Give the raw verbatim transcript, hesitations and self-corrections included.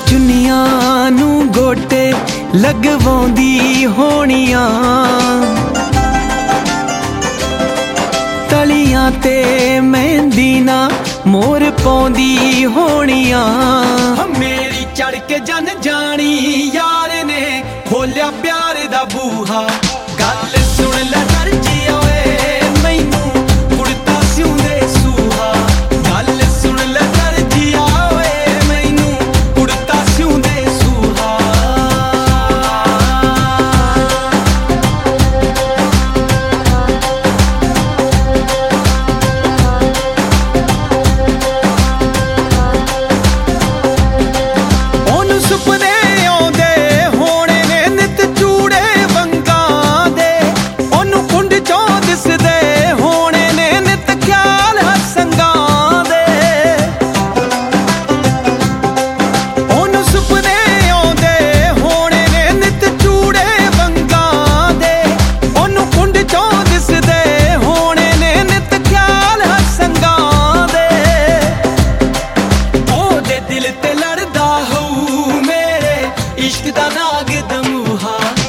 ਚੁੰਨੀਆਂ ਨੂੰ ਗੋਟੇ ਲਗਵਾਉਂਦੀ ਹੋਣੀਆਂ, ਤਲੀਆਂ ਤੇ ਮਹਿੰਦੀ ਨਾ ਮੋਰ ਪਾਉਂਦੀ ਹੋਣੀਆਂ। ਮੇਰੀ ਚੜ ਕੇ ਜਨ ਜਾਣੀ ਯਾਰ ਨੇ ਖੋਲਿਆ ਪਿਆਰ ਦਾ ਬੂਹਾ, ਗੱਲ ਸੁਣ ਲੈ ਦਰਜੀਆ ਓਏ ਮੈਨੂੰ ਕੁੜਤਾ ਸਿਉਂਦੇ ਸੂਹਾ, ਗੱਲ ਸੁਣ ਲੈ ਦਰਜੀਆ ਓਏ ਮੈਨੂੰ ਕੁੜਤਾ ਸਿਉਂਦੇ ਸੂਹਾ। ਉਹਨੂੰ ਸੁਪਨੇ ਆਉਂਦੇ ਹੋਣੇ ਨੇ ਨਿਤ ਚੂੜੇ ਵੰਗਾਂ ਦੇ, ਉਹਨੂੰ ਕੁੰਡ ਚੋਂ ਦਿਸਦੇ ਹੋਣੇ ਨੇ ਨਿਤ ਖਿਆਲ ਹਸੰਗਾਂ ਦੇ। ਉਹਨੂੰ ਸੁਪਨੇ ਆਉਂਦੇ ਹੋਣੇ ਨੇ ਨਿਤ ਚੂੜੇ ਵੰਗਾਂ ਦੇ, ਉਹਨੂੰ ਕੁੰਡ ਚੋਂ ਦਿਸਦੇ ਹੋਣੇ ਨੇ ਨਿਤ ਖਿਆਲ ਹਸੰਗਾਂ ਦੇ। ਉਹਦੇ ਦਿਲ ਤੇ ਲੜਦਾ ਹੋਊ ਮੇਰੇ ਇਸ਼ਕ ਦਾ ਨਾਗ ਦਮੂਹਾ।